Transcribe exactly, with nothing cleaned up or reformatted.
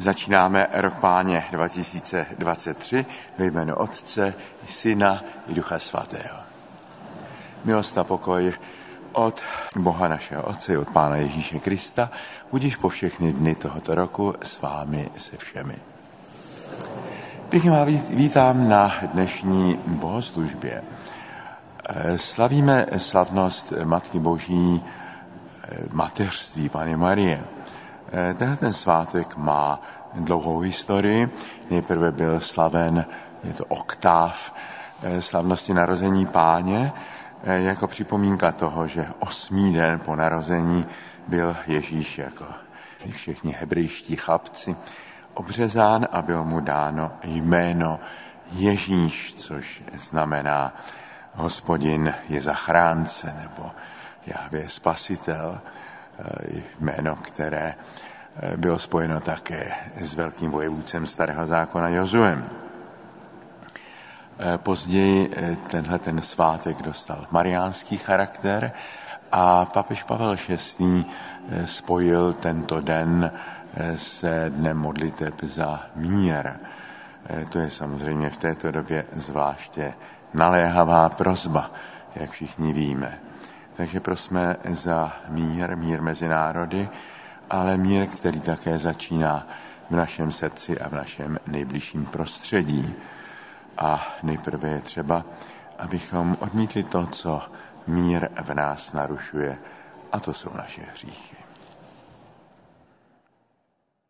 Začínáme rok Páně dva tisíce dvacet tři ve jménu Otce, Syna i Ducha Svatého. Milost a pokoj od Boha našeho Otce, od Pána Ježíše Krista, budiž po všechny dny tohoto roku s vámi se všemi. Pěkně vás vítám na dnešní bohoslužbě. Slavíme slavnost Matky Boží mateřství Panny Marie. Tenhle ten svátek má dlouhou historii. Nejprve byl slaven, je to oktáv slavnosti narození Páně, jako připomínka toho, že osmý den po narození byl Ježíš jako všichni hebrejští chlapci obřezán a bylo mu dáno jméno Ježíš, což znamená Hospodin je zachránce nebo Jahve je spasitel, jméno, které bylo spojeno také s velkým vojevůdcem starého zákona Jozuem. Později tenhle ten svátek dostal mariánský charakter a papež Pavel šestý. spojil tento den se dnem modliteb za mír. To je samozřejmě v této době zvláště naléhavá prosba, jak všichni víme. Takže prosme za mír, mír mezi národy, ale mír, který také začíná v našem srdci a v našem nejbližším prostředí. A nejprve je třeba, abychom odmítli to, co mír v nás narušuje, a to jsou naše hříchy.